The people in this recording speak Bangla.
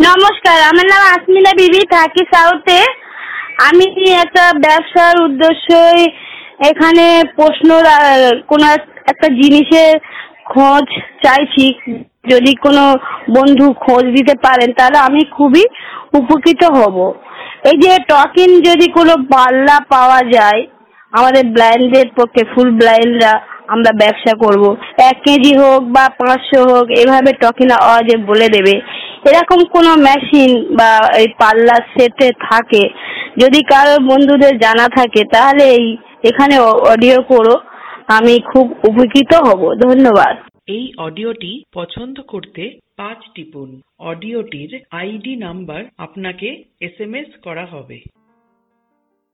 নমস্কার, আমার নাম আসমিনা বিবি, থাকি সাউথে। আমি একটা ব্যবসার উদ্দেশ্যে এখানে কোনো একটা জিনিসের খোঁজ চাইছি। যদি কোনো বন্ধু খোঁজ দিতে পারেন তাহলে আমি খুবই উপকৃত হব। এই যে টকিন যদি কোনো পাল্লা পাওয়া যায়, আমাদের ব্লাইন্ডদের পক্ষে, ফুল ব্লাইন্ডরা আমরা ব্যবসা করব। 1 কেজি হোক বা 500 হোক, এভাবে টকিন আওয়াজে বলে দেবে, এরকম কোনো মেশিন বা এই পাল্লা সেটে থাকে, যদি কারো বন্ধুদের জানা থাকে তাহলে এখানে অডিও করো, আমি খুব উপকৃত হব। ধন্যবাদ। এই অডিওটি পছন্দ করতে 5 টিপুন। অডিওটির আইডি নাম্বার আপনাকে SMS করা হবে।